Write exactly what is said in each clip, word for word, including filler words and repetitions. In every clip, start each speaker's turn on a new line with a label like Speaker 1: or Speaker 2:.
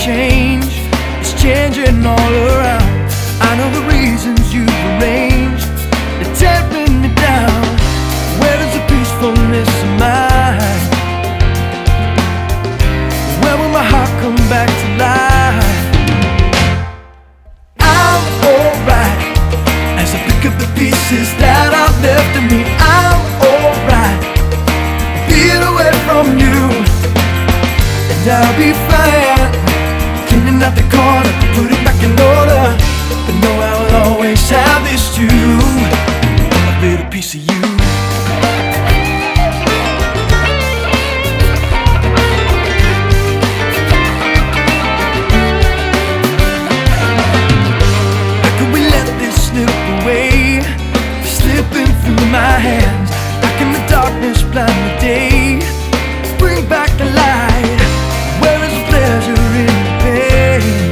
Speaker 1: change is changing all around. I know the reasons you've arranged, they're tearing me down. Where is the peacefulness of mine? Where will my heart come back to life? I'm alright as I pick up the pieces that are left of me. I'm alright being away from you, and I'll be fine cleaning out the corner, put it back in order. But know I will always have this too, a little piece of you. My hands, back in the darkness, blind the day. Bring back the light. Where is the pleasure in the pain?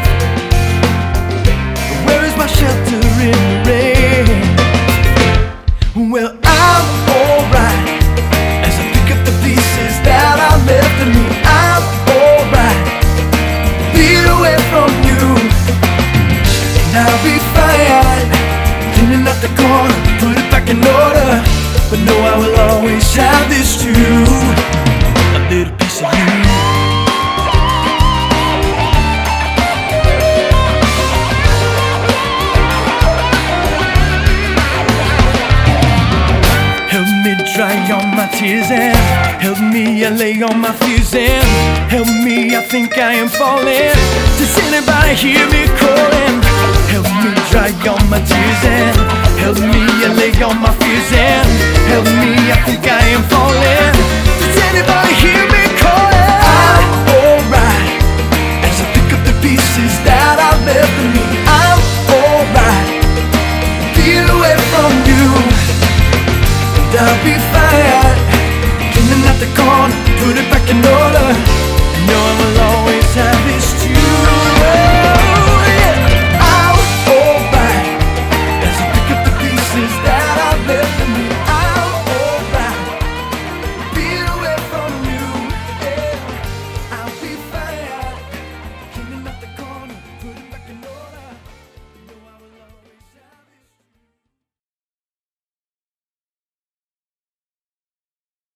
Speaker 1: Where is my shelter in the rain? Well, I'm alright as I pick up the pieces that are left of me. I'm alright being away from you, and I'll be fine cleaning up the corner, put it back in order. But know I will always have this too, a little piece of you. Help me dry all my tears and help me allay all my fears and help me, I think I am falling. Does anybody hear me calling? Help me dry all my tears and help me allay all my fears and help me, I think I am falling.